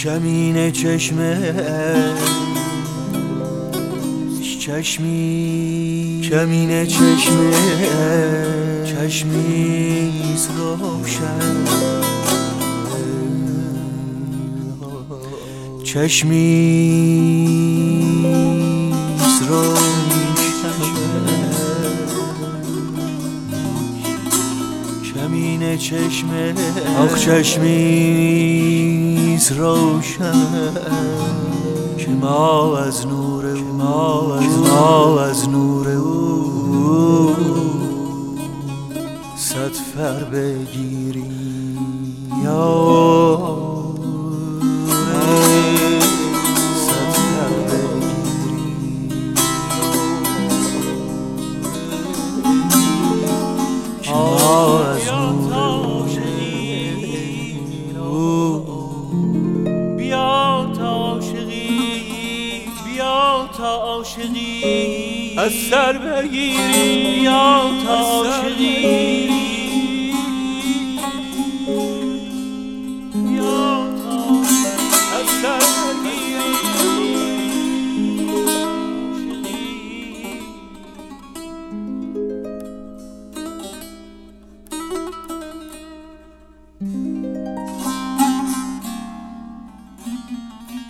کمین چشمیز روشن چشمیز روشن کمین آخ چشمیز روشن که ما از نور او صد فر بگیریم صد فر بگیریم که ما از نور او بیا تا عاشقی از سر بگیری یا تا عاشقی یا تا از سر بگیری عاشقی